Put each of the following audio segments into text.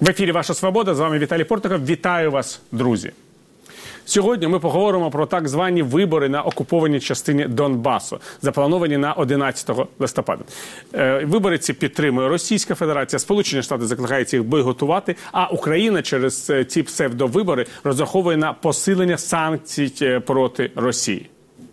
В ефірі «Ваша свобода», з вами Віталій Портников. Вітаю вас, друзі. Сьогодні ми поговоримо про так звані вибори на окупованій частині Донбасу, заплановані на 11 листопада. Вибори ці підтримує Російська Федерація, Сполучені Штати закликають їх бойкотувати, а Україна через ці псевдовибори розраховує на посилення санкцій проти Росії.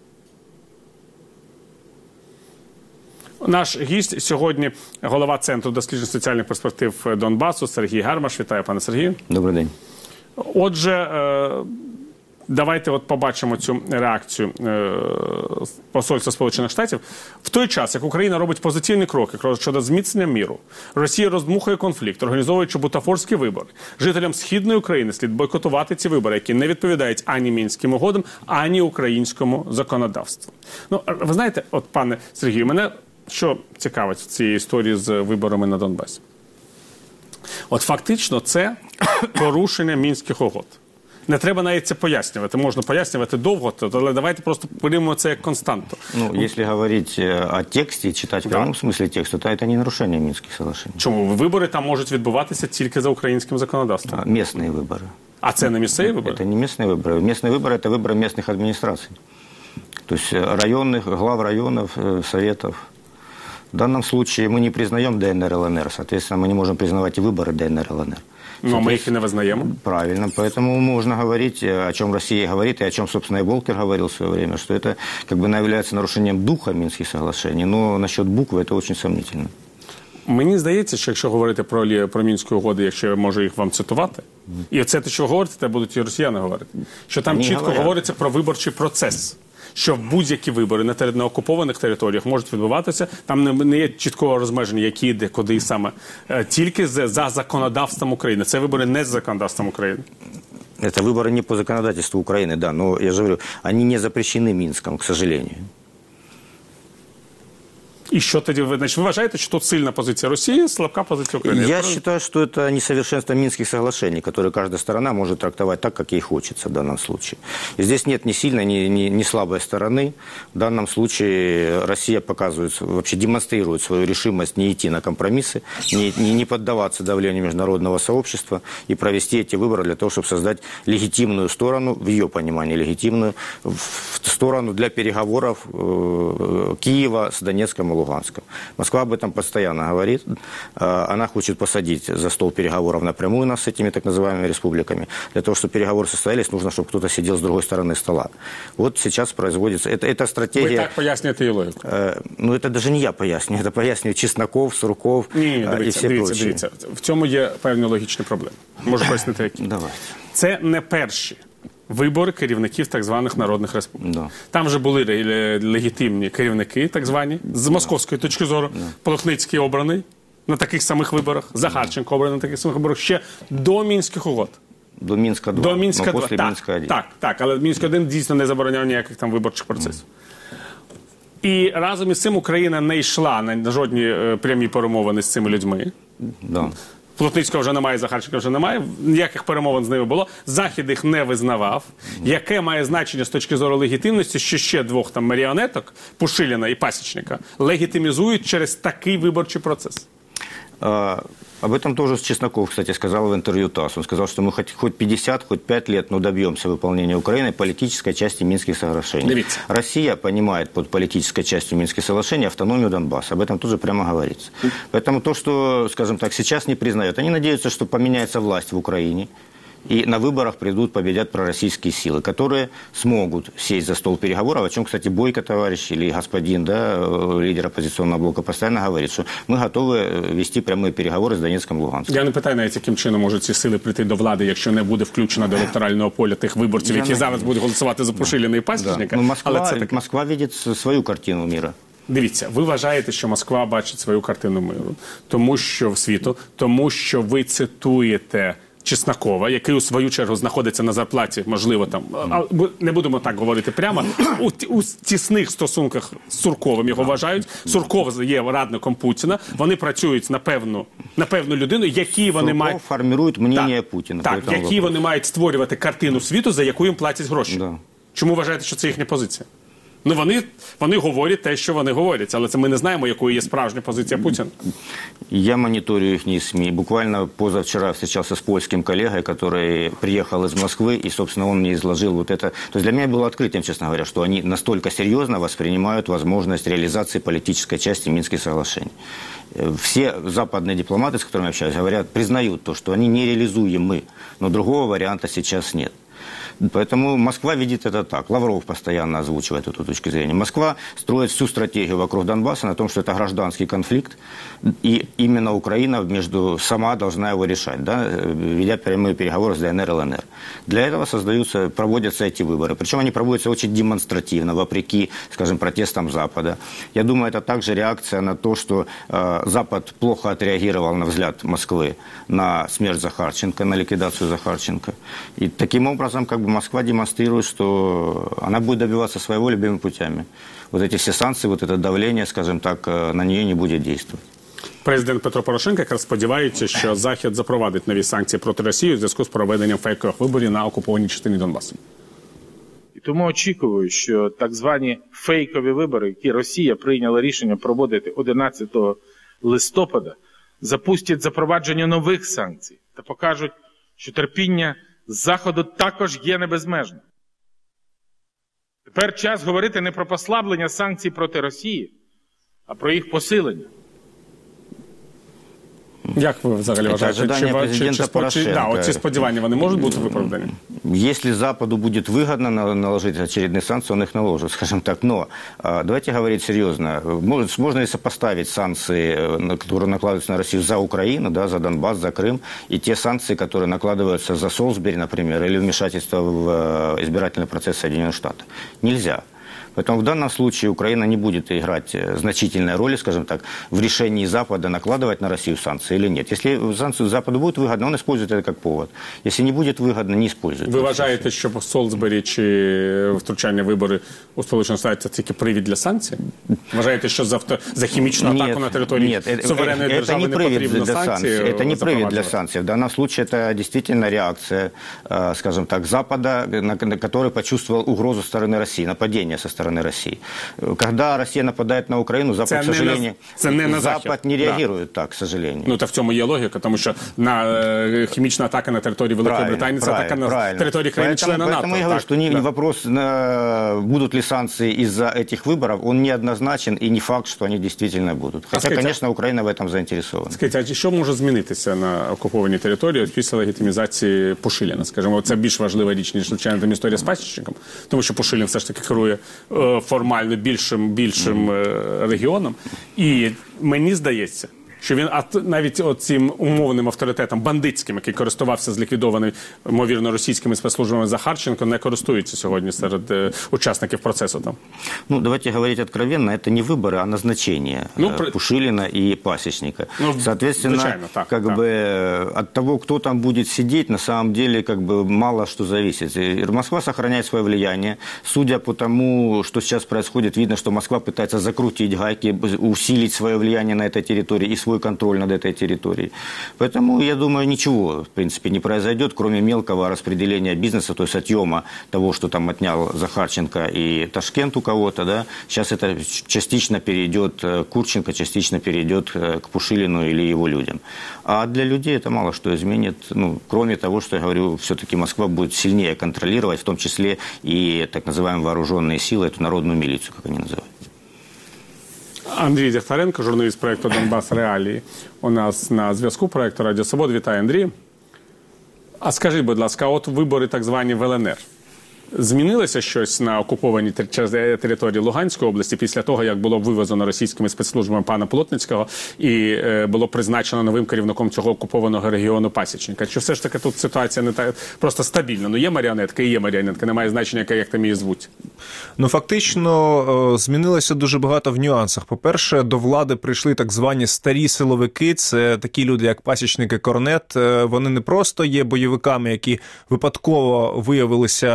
Наш гість сьогодні – голова Центру досліджень соціальних перспектив Донбасу Сергій Гармаш. Вітаю, пане Сергію. Добрий день. Отже, давайте побачимо цю реакцію посольства Сполучених Штатів. В той час, як Україна робить позитивні кроки щодо зміцнення міру, Росія роздмухує конфлікт, організовуючи бутафорські вибори. Жителям Східної України слід бойкотувати ці вибори, які не відповідають ані Мінським угодам, ані українському законодавству. Ну, ви знаєте, от, пане Сергію, мене що цікавить в цій історії з виборами на Донбасі? От фактично це порушення Мінських угод. Не треба навіть це пояснювати. Можна пояснювати довго, але давайте просто приймемо це як константу. Ну, если говорить о тексте, читать в прямом смысле текста, то это не нарушение Минских соглашений. Чому? Вибори там можуть відбуватися тільки за українським законодавством. Местные выборы. А це не місцеві вибори? Это не местные выборы. Местные выборы – это выборы местных администраций. То есть районных, глав районов, советов. В данном случае мы не признаем ДНР, ЛНР. Соответственно, мы не можем признавать и выборы ДНР, ЛНР. Но мы их и не вызнаем. Правильно. Поэтому можно говорить, о чем Россия говорит, и о чем, собственно, и Волкер говорил в свое время, что это как бы является нарушением духа Минских соглашений. Но насчет буквы это очень сомнительно. Мені здається, що якщо говорити про Мінські угоди, якщо я можу їх вам цитувати, і це те, що ви говорите, це будуть і росіяни говорити, що там чітко говориться про виборчий процес. Що будь-які вибори на окупованих територіях можуть відбуватися, там не є чіткого розмеження, які, де, куди і саме, тільки за законодавством України. Це вибори не за законодавством України. Это выборы не по законодательству Украины, да, но я же говорю, они не запрещены Минском, к сожалению. І що тоді, значить, ви вважаєте, що тут сильна позиція Росії, слабка позиція України? Я считаю, что это несовершенство Минских соглашений, которые каждая сторона может трактовать так, как ей хочется в данном случае. И здесь нет ни сильной, ни слабой стороны. В данном случае Россия показывает, вообще демонстрирует свою решимость не идти на компромиссы, не поддаваться давлению международного сообщества и провести эти выборы для того, чтобы создать легитимную сторону, в ее понимании легитимную, сторону для переговоров Киева с Донецком и Луганском. Москва об этом постоянно говорит. Она хочет посадить за стол переговоров напрямую нас с этими так называемыми республиками. Для того, чтобы переговоры состоялись, нужно, чтобы кто-то сидел с другой стороны стола. Вот сейчас производится... Это стратегия... Вы так поясняете ее логику? Ну, это даже не я поясню. Это пояснює Чесноков, Сурков і всі прочі. Дивіться. В цьому є певні логічні проблеми. Можу пояснити, які. Давайте. Це не перші вибори керівників так званих народних республік. Да. Там вже були легітимні керівники, так звані, з московської точки зору. Полохницький обраний на таких самих виборах, Захарченко обраний на таких самих виборах ще до Мінських угод. До Мінська 2, до Мінська 2. Після Мінська 1. Так, але Мінськ 1 дійсно не забороняв ніяких там виборчих процесів. І разом із цим Україна не йшла на жодні прямі перемовини з цими людьми. Да. Плотницького вже немає, Захарченка вже немає, ніяких перемовин з ними було. Захід їх не визнавав. Яке має значення з точки зору легітимності, що ще двох там маріонеток, Пушиліна і Пасічника, легітимізують через такий виборчий процес? Об этом тоже Чесноков, кстати, сказал в интервью ТАСС. Он сказал, что мы хоть 50, хоть 5 лет, но добьемся выполнения Украины политической части Минских соглашений. Дивіться. Россия понимает под политической частью Минских соглашений автономию Донбасса. Об этом тоже прямо говорится. Поэтому то, что, скажем так, сейчас не признают, они надеются, что поменяется власть в Украине. И на выборах придут, победят пророссийские силы, которые смогут сесть за стол переговоров, о чем, кстати, Бойко, товарищ, или господин, да, лидер оппозиционного блока, постоянно говорит, что мы готовы вести прямые переговоры с Донецком и Луганском. Я не питаю навіть, яким чином можуть ці сили прийти до влади, якщо не буде включено до електорального поля тих виборців, які зараз будуть голосувати за Пушиліна і Пасічника. Да. Но Москва видит свою картину мира. Дивіться, ви вважаєте, що Москва бачить свою картину миру, тому що в світу, тому що ви цитуєте Чеснокова, який у свою чергу знаходиться на зарплаті, можливо, там, не будемо так говорити прямо, у тісних стосунках з Сурковим його вважають. Сурков є радником Путіна, вони працюють на певну людину, які вони мають... формують мнення Путіна. Так, які вони мають створювати картину світу, за яку їм платять гроші. Да. Чому вважаєте, що це їхня позиція? Ну, вони говорять те, що вони говорять, але це ми не знаємо, якою є справжня позиція Путіна. Я мониторю их СМИ. Буквально позавчера встречался с польским коллегой, который приехал из Москвы, и, собственно, он мне изложил вот это. То есть для меня было открытием, честно говоря, что они настолько серьезно воспринимают возможность реализации политической части Минских соглашений. Все западные дипломаты, с которыми я общаюсь, говорят, признают то, что они нереализуемы, но другого варианта сейчас нет. Поэтому Москва видит это так. Лавров постоянно озвучивает эту точку зрения. Москва строит всю стратегию вокруг Донбасса на том, что это гражданский конфликт, и именно Украина сама должна его решать, да, ведя прямые переговоры с ДНР и ЛНР. Для этого проводятся эти выборы. Причем они проводятся очень демонстративно, вопреки, скажем, протестам Запада. Я думаю, это также реакция на то, что Запад плохо отреагировал на взгляд Москвы на смерть Захарченко, на ликвидацию Захарченко. И таким образом, Москва демонстрирует, что она будет добиваться своего любыми путями. Вот эти все санкции, вот это давление, скажем так, на нее не будет действовать. Президент Петро Порошенко якраз сподівається, що Захід запровадить нові санкції проти Росії у зв'язку з проведенням фейкових виборів на окупованій частині Донбасу. І тому очікую, що так звані фейкові вибори, які Росія прийняла рішення проводити 11 листопада, запустять запровадження нових санкцій та покажуть, що терпіння Заходу також є небезмежним. Тепер час говорити не про послаблення санкцій проти Росії, а про їх посилення. Як ви взагалі вважаєте, оці сподівання, вони можуть бути виправдані? Если Западу будет выгодно наложить очередные санкции, он их наложит, скажем так. Но давайте говорить серьезно. Можно ли сопоставить санкции, которые накладываются на Россию за Украину, да, за Донбасс, за Крым, и те санкции, которые накладываются за Солсбери, например, или вмешательство в избирательный процесс Соединенных Штатов? Нельзя. Поэтому в данном случае Украина не будет играть значительной роли, скажем так, в решении Запада, накладывать на Россию санкции или нет. Если санкции Западу будут выгодны, он использует это как повод. Если не будет выгодно, не использует. Ви вважаєте, що по Солсбері чи втручання вибори у Сполучених Штатах це тільки привід для санкцій? Вважаєте, що за хімічну атаку на території суверенної держави не потрібно санкції? Это не привід для санкций. В данном случае это действительно реакция, скажем так, Запада, который почувствовал угрозу со стороны России, нападение со стороны России. Когда Россия нападает на Украину, Запад, к сожалению, Запад не реагирует так, к сожалению. Ну, та в цьому є логіка, тому що хімічна атака на території Великої Британії – це атака на території країн-члена НАТО. Поэтому я говорю, что вопрос, будут ли санкции из-за этих выборов, он неоднозначен, и не факт, что они действительно будут. Хотя, конечно, Украина в этом заинтересована. Скажіть, а що може змінитися на окупованій території після легітимізації Пушиліна? Скажімо, це більш важлива річ, ніж, звичайно, там історія з Пасічником, тому що Пушилін все ж таки керує формально більшим регіоном. І мені здається, що він навіть цим умовним авторитетом бандитським, який користувався зліквідованим, ймовірно, російськими спецслужбами Захарченко, не користується сьогодні серед учасників процесу там. Ну, давайте говорить откровенно, это не выборы, а назначение Пушилина и Пасечника. Соответственно, от того, кто там будет сидеть, на самом деле, мало что зависит. И Москва сохраняет свое влияние. Судя по тому, что сейчас происходит, видно, что Москва пытается закрутить гайки, усилить свое влияние на этой территории и свой контроль над этой территорией. Поэтому, я думаю, ничего, в принципе, не произойдет, кроме мелкого распределения бизнеса, то есть отъема того, что там отнял Захарченко и Ташкент у кого-то, да. Сейчас это частично перейдет к Курченко, частично перейдет к Пушилину или его людям. А для людей это мало что изменит, кроме того, что я говорю, все-таки Москва будет сильнее контролировать, в том числе и так называемые вооруженные силы, эту народную милицию, как они называют. Андрій Дягтяренко, журналіст проєкту «Донбас Реалії», у нас на зв'язку проєкту «Радіо Свобода». Вітаю, Андрій. А скажіть, будь ласка, от вибори так звані в ЛНР. Змінилося щось на окупованій території Луганської області після того, як було вивезено російськими спецслужбами пана Плотницького і було призначено новим керівником цього окупованого регіону Пасічника? Чи все ж таки тут ситуація не так просто стабільна? Є маріонетка і є маріонетка, немає значення, як там її звуть. Фактично змінилося дуже багато в нюансах. По-перше, до влади прийшли так звані старі силовики, це такі люди, як Пасічник і Корнет. Вони не просто є бойовиками, які випадково виявилися керівниками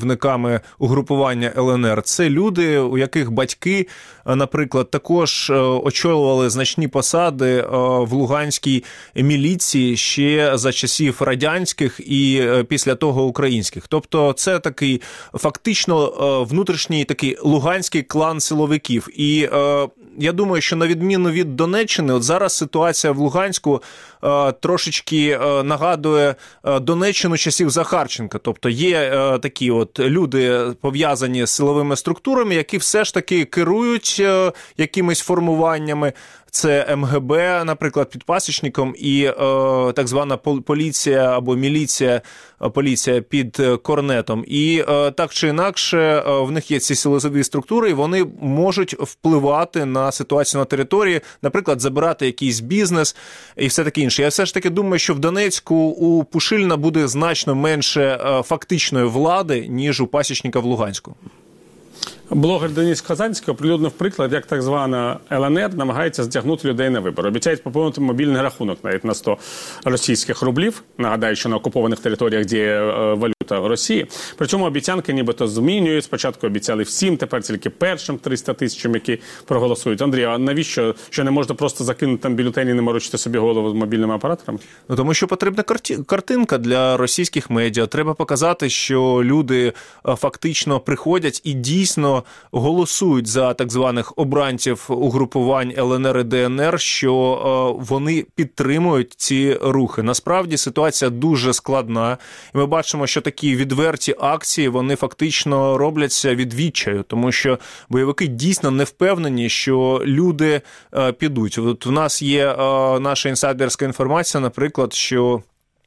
керівниками угрупування ЛНР. Це люди, у яких батьки, наприклад, також очолювали значні посади в Луганській міліції ще за часів радянських і після того українських. Тобто це такий фактично внутрішній такий луганський клан силовиків. І я думаю, що на відміну від Донеччини, от зараз ситуація в Луганську трошечки нагадує Донеччину часів Захарченка. Тобто є такі от люди, пов'язані з силовими структурами, які все ж таки керують якимись формуваннями. Це МГБ, наприклад, під Пасічником, і так звана поліція або поліція під Корнетом. І так чи інакше в них є ці силові структури, і вони можуть впливати на ситуацію на території, наприклад, забирати якийсь бізнес і все таке інше. Я все ж таки думаю, що в Донецьку у Пушиліна буде значно менше фактичної влади, ніж у Пасічника в Луганську. Блогер Денис Казанський оприлюднив приклад, як так звана ЛНР намагається затягнути людей на вибори. Обіцяють поповнити мобільний рахунок навіть на 100 російських рублів. Нагадаю, що на окупованих територіях діє валюта Росії. Причому обіцянки нібито змінюють. Спочатку обіцяли всім, тепер тільки першим 300 тисячам, які проголосують. Андрій, а навіщо? Що не можна просто закинути там бюлетені і не морочити собі голову з мобільними апараторами? Ну, тому що потрібна картинка для російських медіа. Треба показати, що люди фактично приходять і дійсно голосують за так званих обранців угрупувань ЛНР і ДНР, що вони підтримують ці рухи. Насправді ситуація дуже складна. І ми бачимо, що такі відверті акції, вони фактично робляться від відчаю, тому що бойовики дійсно не впевнені, що люди підуть. От у нас є наша інсайдерська інформація, наприклад, що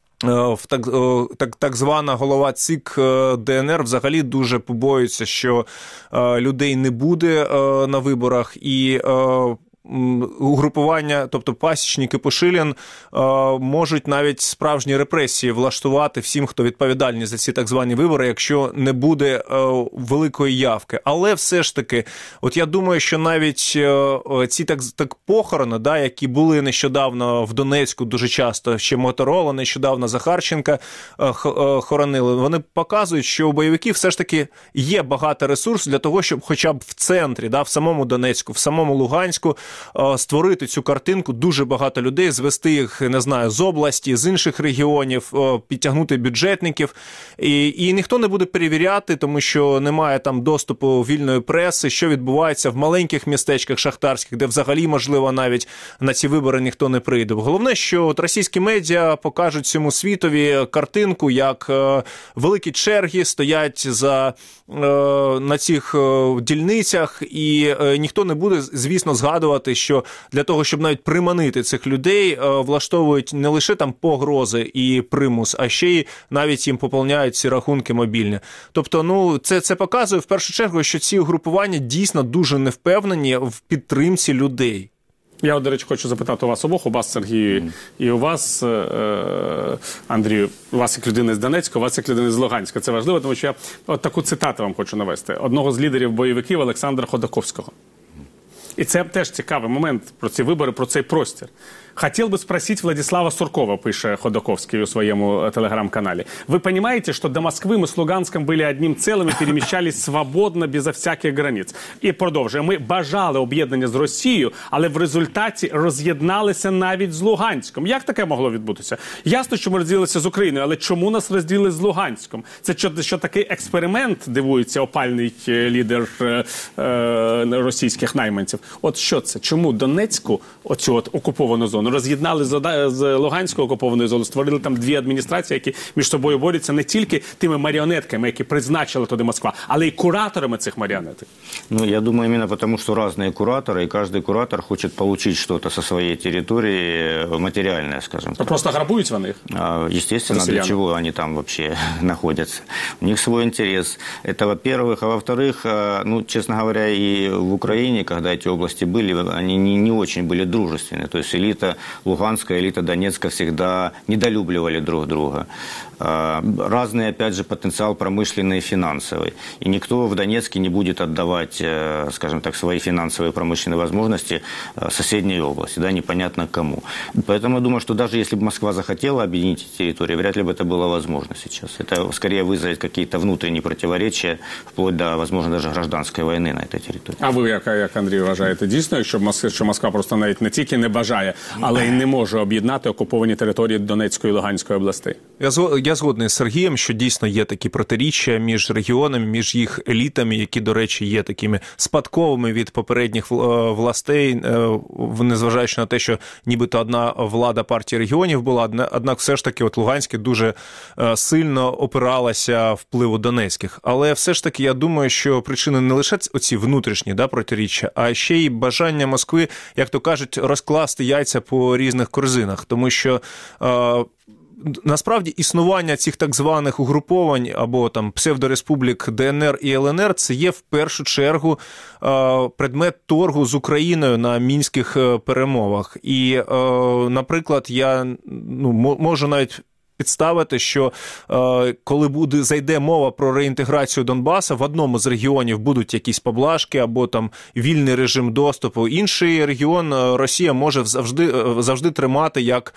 так звана голова ЦИК ДНР взагалі дуже побоюється, що людей не буде на виборах, і угрупування, тобто Пасічник і Пушилін, можуть навіть справжні репресії влаштувати всім, хто відповідальний за ці так звані вибори, якщо не буде великої явки. Але все ж таки, от я думаю, що навіть ці так похорони, да, які були нещодавно в Донецьку дуже часто, ще Моторола, нещодавно Захарченка хоронили, вони показують, що у бойовиків все ж таки є багато ресурсів для того, щоб хоча б в центрі, да, в самому Донецьку, в самому Луганську, створити цю картинку, дуже багато людей, звести їх, не знаю, з області, з інших регіонів, підтягнути бюджетників. І ніхто не буде перевіряти, тому що немає там доступу вільної преси, що відбувається в маленьких містечках шахтарських, де взагалі, можливо, навіть на ці вибори ніхто не прийде. Головне, що от російські медіа покажуть цьому світові картинку, як великі черги стоять на цих дільницях, і ніхто не буде, звісно, згадувати, що для того, щоб навіть приманити цих людей, влаштовують не лише там погрози і примус, а ще й навіть їм поповняють ці рахунки мобільні. Тобто, це показує в першу чергу, що ці угрупування дійсно дуже невпевнені в підтримці людей. Я, до речі, хочу запитати у вас обох, у вас, Сергію, і у вас, Андрію, у вас як людина з Донецька, у вас як людина з Луганська. Це важливо, тому що я от таку цитату вам хочу навести. Одного з лідерів бойовиків Олександра Ходаковського. И це теж цікавий момент про ці вибори, про цей простір. Хотел бы спросить Владислава Суркова, пише Ходоковский у своем телеграм-канале. Вы понимаете, что до Москвы мы с Луганском были одним целым и перемещались свободно, безо всяких границ? І продовжує. Ми бажали об'єднання з Росією, але в результаті роз'єдналися навіть з Луганськом. Як таке могло відбутися? Ясно, що ми розділилися з Україною, але чому нас розділили з Луганськом? Це що такий експеримент, дивується опальний лідер російських найманців. От що це? Чому Донецьку, оцю от окуповану зону, роз'єднали з Луганською окупованою зоною, створили там дві адміністрації, які між собою борються не тільки тими маріонетками, які призначила туди Москва, але й кураторами цих маріонеток? Я думаю, именно потому, что разные кураторы, и каждый куратор хочет получить что-то со своей территории материальное, скажем так. Просто грабують вони їх? Естественно, для чего они там вообще находятся. У них свой интерес. Это, во-первых. А во-вторых, честно говоря, и в Украине, когда эти области были, они не очень были дружественны. То есть элита Луганска, элита Донецка всегда недолюбливали друг друга. разный, опять же, потенциал промышленный и финансовый. И никто в Донецке не будет отдавать, скажем так, свои финансовые и промышленные возможности соседней области, да, непонятно кому. Поэтому я думаю, что даже если бы Москва захотела объединить эти территории, вряд ли бы это было возможно сейчас. Это скорее вызовет какие-то внутренние противоречия, вплоть до, возможно, даже гражданской войны на этой території. А ви, як Андрій, вважаєте, дійсно, що Москва просто навіть не тільки не бажає, але й не може об'єднати окуповані території Донецької і Луганської областей? Я згодний з Сергієм, що дійсно є такі протиріччя між регіонами, між їх елітами, які, до речі, є такими спадковими від попередніх властей, незважаючи на те, що нібито одна влада партії регіонів була, однак все ж таки от Луганське дуже сильно опиралася впливу донецьких. Але все ж таки я думаю, що причини не лише оці внутрішні, да, протиріччя, а ще й бажання Москви, як то кажуть, розкласти яйця по різних корзинах. Тому що насправді існування цих так званих угруповань або там псевдореспублік ДНР і ЛНР – це є в першу чергу предмет торгу з Україною на мінських перемовах. І, наприклад, я можу навіть підставити, що коли зайде мова про реінтеграцію Донбаса, в одному з регіонів будуть якісь поблажки або там вільний режим доступу. Інший регіон Росія може завжди тримати як,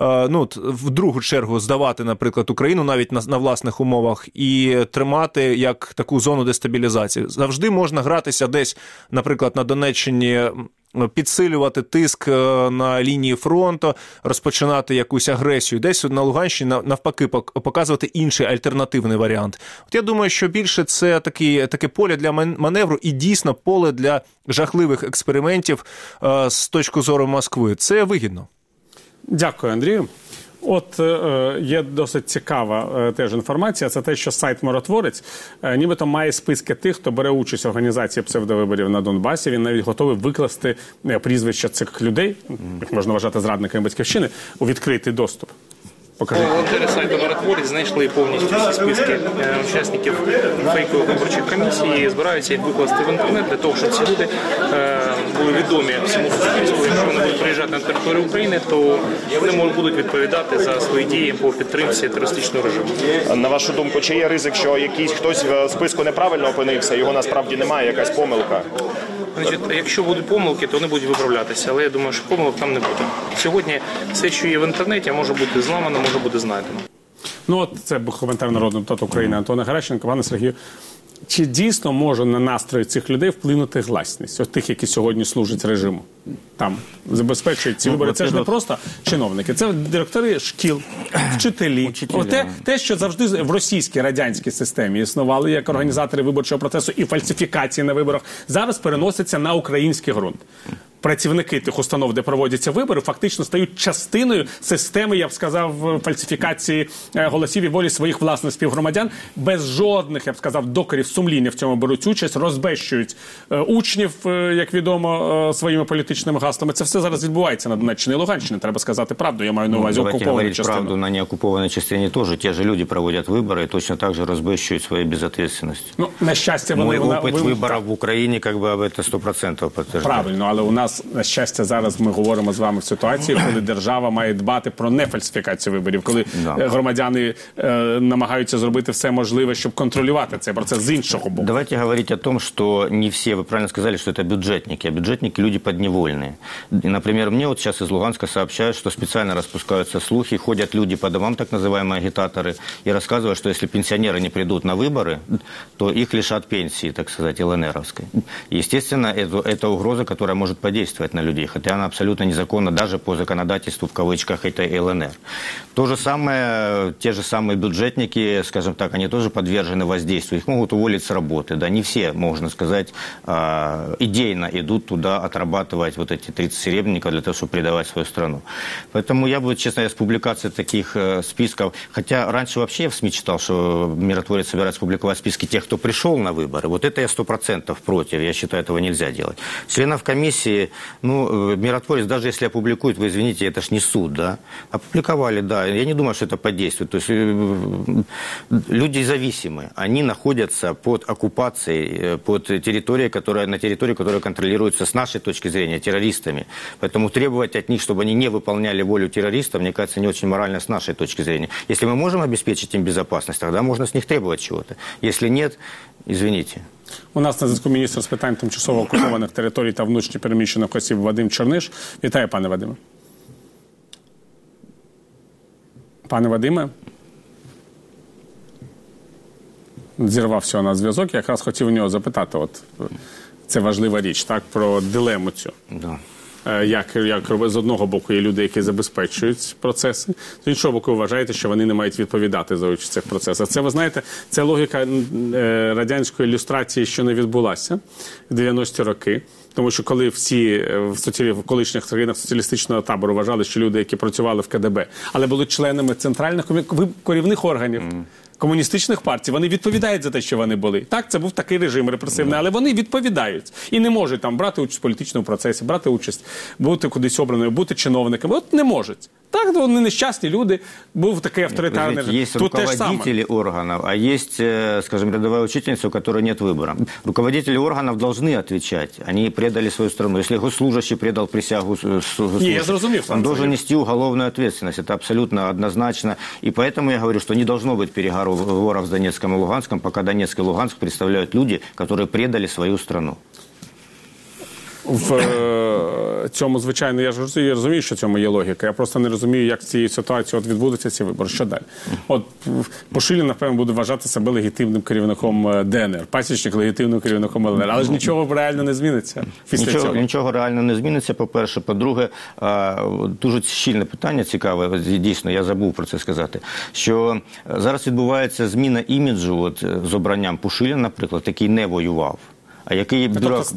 в другу чергу здавати, наприклад, Україну навіть на власних умовах і тримати як таку зону дестабілізації. Завжди можна гратися десь, наприклад, на Донеччині, підсилювати тиск на лінії фронту, розпочинати якусь агресію. Десь на Луганщині, навпаки, показувати інший альтернативний варіант. От я думаю, що більше це таке поле для маневру і дійсно поле для жахливих експериментів з точки зору Москви. Це вигідно. Дякую, Андрію. От є досить цікава теж інформація, це те, що сайт «Миротворець» нібито має списки тих, хто бере участь в організації псевдовиборів на Донбасі. Він навіть готовий викласти прізвища цих людей, їх можна вважати зрадниками Батьківщини, у відкритий доступ. Покажіть. Волонтери сайту «Миротворець» знайшли повністю всі списки учасників фейкових виборчих комісій і збираються їх викласти в інтернет для того, щоб ці люди були відомі всьому суспільству. Якщо вони будуть приїжджати на територію України, то вони будуть відповідати за свої дії по підтримці терористичного режиму. На вашу думку, чи є ризик, що хтось в списку неправильно опинився, його насправді немає, якась помилка? Значить, якщо будуть помилки, то вони будуть виправлятися, але я думаю, що помилок там не буде. Сьогодні все, що є в інтернеті, може бути зламано, може бути знайдено. От це був коментар народного депутата України Антона Геращенка. Пане Сергію, чи дійсно може на настрої цих людей вплинути гласність? От тих, які сьогодні служать режиму? Там забезпечують ці вибори. Це ж не просто чиновники, це директори шкіл, вчителі. Те, що завжди в російській радянській системі існували як організатори виборчого процесу і фальсифікації на виборах, зараз переноситься на український ґрунт. Працівники тих установ, де проводяться вибори, фактично стають частиною системи, я б сказав, фальсифікації голосів і волі своїх власних співгромадян. Без жодних, я б сказав, докорів сумління в цьому беруть участь, розбещують учнів, як відомо, своїми політичними гаслами. Це все зараз відбувається на Донеччині і Луганщині. Треба сказати правду, я маю на увазі окуповану частину. Правду, на неокупованной частине тоже. Те же люди проводят выборы и точно так же разбещивают своей безответственностью. На щастя, мой опыт выборов в Україні, это 100% подтверждает. Правильно, але у нас, на щастя, зараз ми говоримо з вами в ситуації, коли держава має дбати про нефальсифікацію виборів, коли громадяни намагаються зробити все можливе, щоб контролювати цей процес з іншого боку. Давайте говорить о том, что не все, вы правильно сказали, что это бюджетники, а бюджетники люди подневольные. И, например, мне вот сейчас из Луганска сообщают, что специально распускаются слухи, ходят люди по домам, так называемые агитаторы, и рассказывают, что если пенсионеры не придут на выборы, то их лишат пенсии, так сказать, ЛНРовской. Естественно, это угроза, которая может подействовать на людей, хотя она абсолютно незаконна даже по законодательству, в кавычках, этой ЛНР. То же самое, те же самые бюджетники, скажем так, они тоже подвержены воздействию. Их могут уволить с работы, да, не все, можно сказать, идейно идут туда отрабатывать вот эти 30 серебряников для того, чтобы предавать свою страну. Поэтому я бы, честно, с публикацией таких списков, хотя раньше вообще я в СМИ читал, что Миротворец собирается публиковать списки тех, кто пришел на выборы. Вот это я 100% против, я считаю, этого нельзя делать. Членов комиссии опубликовали, ну, миротворец, даже если опубликуют, вы извините, это ж не суд, да? Опубликовали, да. Я не думаю, что это подействует. То есть люди зависимы. Они находятся под оккупацией, под территорией, на территории, которая контролируется, с нашей точки зрения, террористами. Поэтому требовать от них, чтобы они не выполняли волю террористов, мне кажется, не очень морально с нашей точки зрения. Если мы можем обеспечить им безопасность, тогда можно с них требовать чего-то. Если нет, извините. У нас на зв'язку міністр з питань тимчасово окупованих територій та внутрішньо переміщених осіб Вадим Черниш. Вітаю, пане Вадиме. Пане Вадиме. Зірвався у нас зв'язок. Я якраз хотів у нього запитати, от це важлива річ, так, про дилему цю. Да. Як з одного боку є люди, які забезпечують процеси, з іншого боку ви вважаєте, що вони не мають відповідати за участь в цих процесах. Це, ви знаєте, це логіка радянської ілюстрації, що не відбулася в 90-ті роки. Тому що коли всі в колишніх країнах соціалістичного табору вважали, що люди, які працювали в КДБ, але були членами центральних керівних органів, комуністичних партій, вони відповідають за те, що вони були. Так, це був такий режим репресивний, але вони відповідають. І не можуть там брати участь в політичному процесі, брати участь, бути кудись обраною, бути чиновниками. От не можуть. Так, вони нещасні люди, був такий авторитарний режим. Есть руководители органов, а есть, скажем, рядовая учительница, у которой нет выбора. Руководители органов должны отвечать. Они предали свою страну. Если госслужащий предал присягу, он должен нести уголовную ответственность. Это абсолютно однозначно. И поэтому я говорю, что не должно быть переговоров в Донецком и Луганском, пока Донецк и Луганск представляют люди, которые предали свою страну. В цьому, звичайно, я розумію, що в цьому є логіка. Я просто не розумію, як з цією ситуацією відбудуться ці вибори. Що далі? От Пушилін, напевно, буде вважати себе легітимним керівником ДНР, Пасічник легітимним керівником ЛНР. Але ж нічого реально не зміниться після цього. Нічого реально не зміниться, по-перше. По-друге, дуже щільне питання цікаве, дійсно, я забув про це сказати, що зараз відбувається зміна іміджу от, з обранням Пушиліна, наприклад, який не воював. А який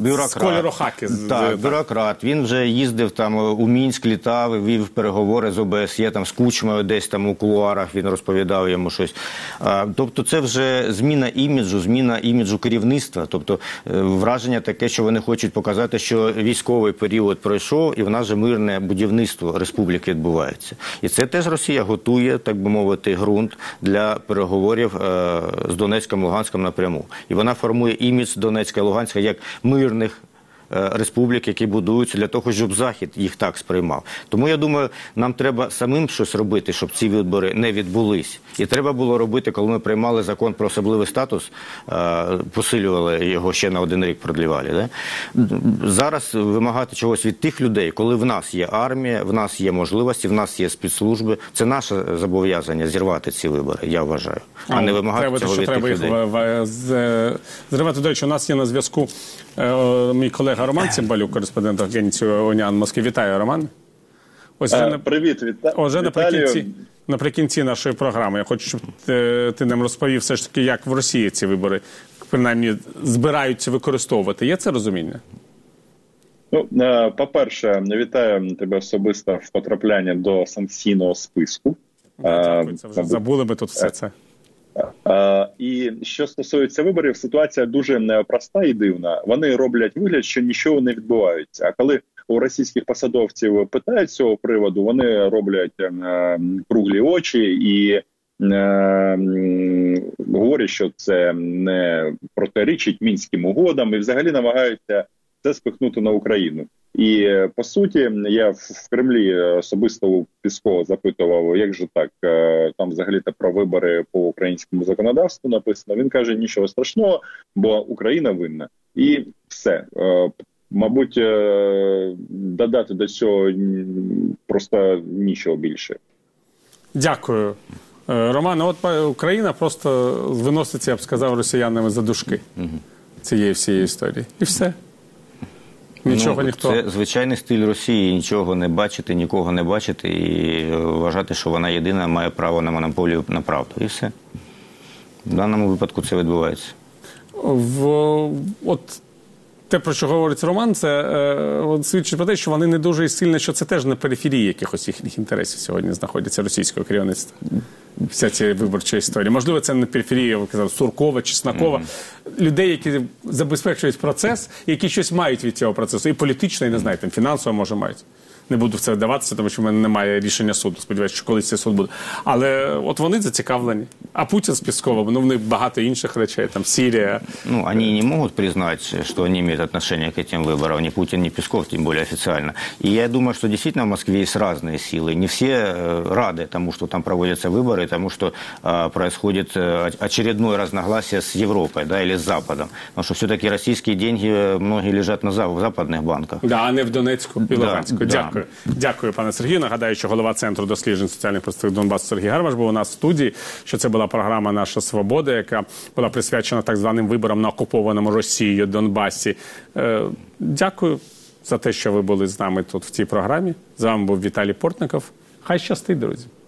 бюрократ. Він вже їздив там у Мінськ, літав, вів переговори з ОБСЄ, там з Кучмою десь там у кулуарах, він розповідав йому щось. Тобто це вже зміна іміджу керівництва. Тобто враження таке, що вони хочуть показати, що військовий період пройшов і в нас же мирне будівництво республіки відбувається. І це теж Росія готує, так би мовити, ґрунт для переговорів з Донецьком, Луганськом напряму. І вона формує імідж Донецька і Луганська як мирних республік, які будуються для того, щоб Захід їх так сприймав. Тому, я думаю, нам треба самим щось робити, щоб ці вибори не відбулись. І треба було робити, коли ми приймали закон про особливий статус, посилювали його ще на 1 рік, продлівали. Да? Зараз вимагати чогось від тих людей, коли в нас є армія, в нас є можливості, в нас є спецслужби. Це наше зобов'язання зірвати ці вибори, я вважаю. А не вимагати цього від тих людей. Зривати, до речі, у нас є на зв'язку мій колега Роман Цимбалюк, кореспондент агенції ОНІАН в Москві. Вітаю, Роман. Ось привіт, наприкінці нашої програми. Я хочу, щоб ти нам розповів все ж таки, як в Росії ці вибори, принаймні, збираються використовувати. Є це розуміння? Ну, по-перше, вітаю тебе особисто в потраплянні до санкційного списку. Дякую, це вже забули ми тут все це. І що стосується виборів, ситуація дуже проста і дивна. Вони роблять вигляд, що нічого не відбувається. А коли у російських посадовців питають з цього приводу, вони роблять круглі очі і говорять, що це не протирічить Мінським угодам, і взагалі намагаються це спихнути на Україну. І, по суті, я в Кремлі особисто у Піскова запитував, як же так, там взагалі-то про вибори по українському законодавству написано. Він каже, нічого страшного, бо Україна винна. І все. Мабуть, додати до цього просто нічого більше. Дякую. Роман, от Україна просто виноситься, я б сказав, росіянами за дужки цієї всієї історії. І все. Нічого ніхто. Це звичайний стиль Росії, нічого не бачити, нікого не бачити і вважати, що вона єдина має право на монополію на правду. І все. В даному випадку це відбувається. От те, про що говорить Роман, це свідчить про те, що вони не дуже сильно, що це теж на периферії якихось їхніх інтересів сьогодні знаходяться російського керівництва. вся ця виборча історія. Можливо, це на периферії, я казав, Суркова, Чеснокова. Людей, які забезпечують процес, які щось мають від цього процесу. І політично, і не знаю, там, фінансово, може, мають. Не буду в це вдаватися, тому що в мене немає рішення суду. Сподіваюся, що колись цей суд буде. Але от вони зацікавлені. А Путін з Песковым, ну, в них багато інших речей, там, Сирия. Ну, они не могут признать, что они имеют отношение к этим выборам. Ни Путин, ни Песков, тем более официально. И я думаю, что действительно в Москве есть разные силы. Не все рады тому, что там проводятся выборы, тому, что происходит очередное разногласие с Европой, да, или с Западом. Потому что все-таки российские деньги многие лежат в западных банках. Да, а не в Донецьку і Луганську. Да. Дякую. Дякую, пане Сергію. Нагадаю, що голова Центру досліджень соціальних перспектив Донбасу Сергій Гармаш був у нас в студії, що це була програма «Наша свобода», яка була присвячена так званим виборам на окупованому Росією Донбасі. Дякую за те, що ви були з нами тут в цій програмі. З вами був Віталій Портников. Хай щастить, друзі.